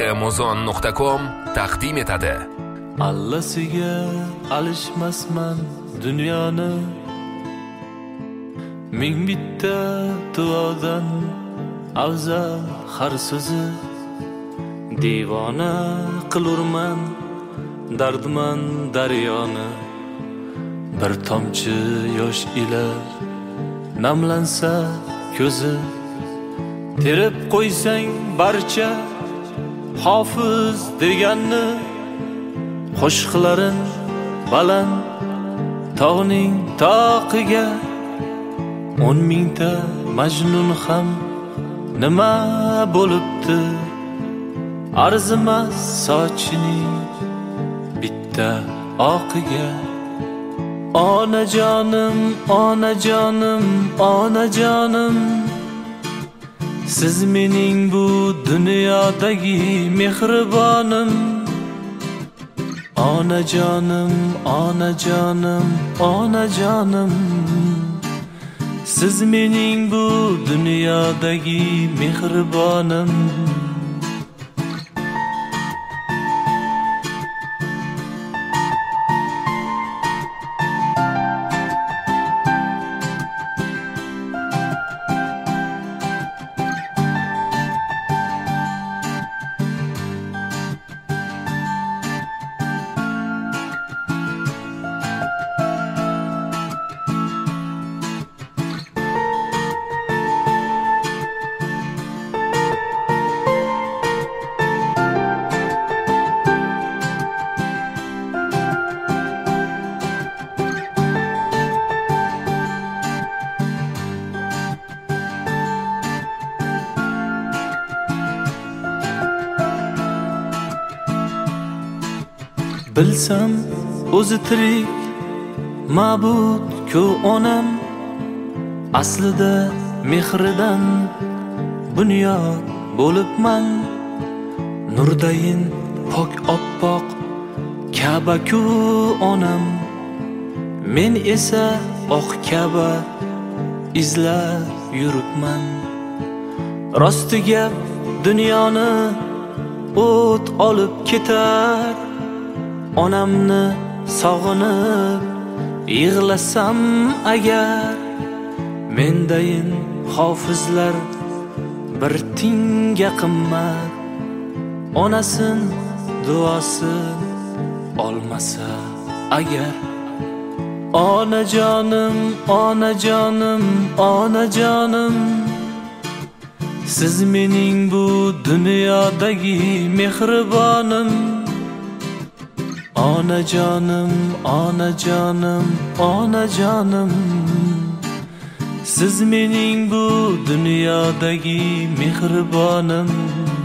tarixamazon.com taqdim etadi. Allasiga alishmasman dunyoni, ming bitta duodan afzal har so'zi. Divona qilurman dardman daryoni, bir tomchi yosh ila namlansa ko'zi. Terib qo'ysang barcha hofiz deganni, qo'shiqlarin baland tog'ning toqiga. 10 mingta majnun ham nima bo'libdi, arzimas sochining bitta oqiga. Onajonim, onajonim, onajonim, siz mening bu dunyodagi mehribonim. Onajonim, onajonim, onajonim, siz mening bu dunyodagi mehribonim. Bilsam o'zi tirik ma'bud-ku onam, aslida mehridan bunyod bo'libman. Nurdayin pok oppoq Ka'ba-ku onam, men esa oq Ka'ba izlab yuribman. Rosti gap dunyoni o't olib ketar, onamni sog'inib yig'lasam agar. Mendayin hofizlar bir tinga qimmat, onasin duosi olmasa agar. Onajonim, onajonim, onajonim, siz mening bu dunyodagi mehribonim. Onajonim, onajonim, onajonim, siz mening bu dunyodagi mehribonim.